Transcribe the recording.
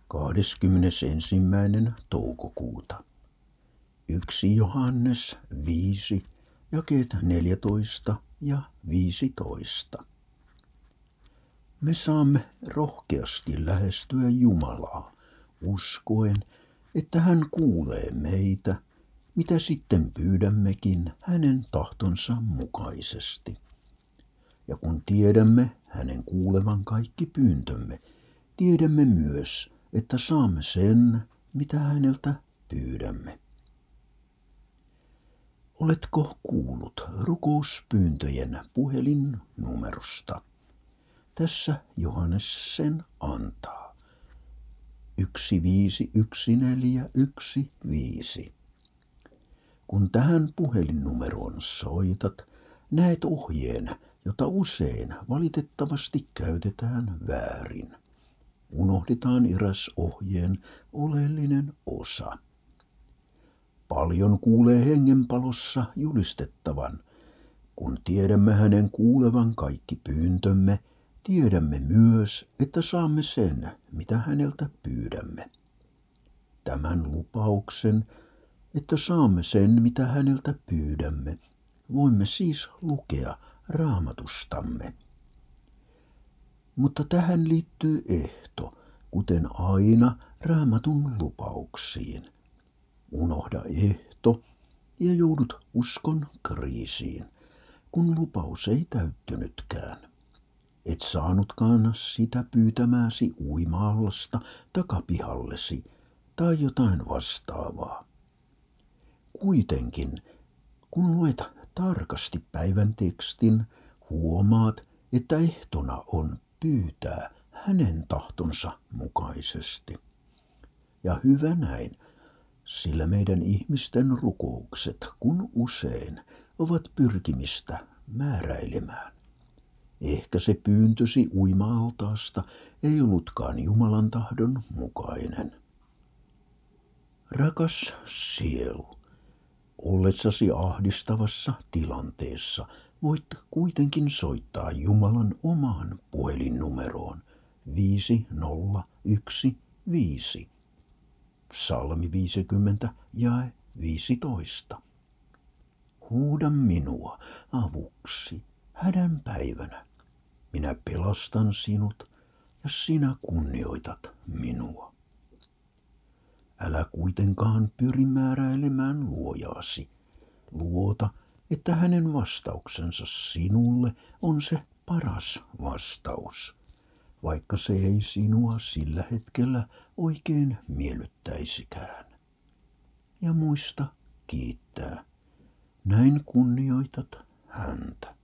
21. toukokuuta. 1 Johannes 5, jakeet 14 ja 15. Me saamme rohkeasti lähestyä Jumalaa, uskoen, että hän kuulee meitä, mitä sitten pyydämmekin hänen tahtonsa mukaisesti. Ja kun tiedämme hänen kuulevan kaikki pyyntömme, tiedämme myös, että saamme sen, mitä häneltä pyydämme. Oletko kuullut rukouspyyntöjen puhelinnumerosta? Tässä Johannes sen antaa. 151415. Kun tähän puhelinnumeroon soitat, näet ohjeen, jota usein valitettavasti käytetään väärin. Unohdetaan eräs ohjeen oleellinen osa. Paljon kuulee hengenpalossa julistettavan. Kun tiedämme hänen kuulevan kaikki pyyntömme, tiedämme myös, että saamme sen, mitä häneltä pyydämme. Tämän lupauksen, että saamme sen, mitä häneltä pyydämme, voimme siis lukea Raamatustamme. Mutta tähän liittyy ehto, kuten aina Raamatun lupauksiin. Unohda ehto ja joudut uskon kriisiin, kun lupaus ei täyttynytkään. Et saanutkaan sitä pyytämääsi uima-allasta takapihallesi tai jotain vastaavaa. Kuitenkin, kun luet tarkasti päivän tekstin, huomaat, että ehtona on pyytää hänen tahtonsa mukaisesti. Ja hyvä näin, sillä meidän ihmisten rukoukset kun usein ovat pyrkimistä määräilemään. Ehkä se pyyntösi uima-altaasta ei ollutkaan Jumalan tahdon mukainen. Rakas sielu, ollessasi ahdistavassa tilanteessa voit kuitenkin soittaa Jumalan omaan puhelinnumeroon 5015. Psalmi 50 jae 15. Huuda minua avuksi hädän päivänä. Minä pelastan sinut ja sinä kunnioitat minua. Älä kuitenkaan pyri määräilemään luojaasi. Luota, että hänen vastauksensa sinulle on se paras vastaus, vaikka se ei sinua sillä hetkellä oikein miellyttäisikään. Ja muista kiittää. Näin kunnioitat häntä.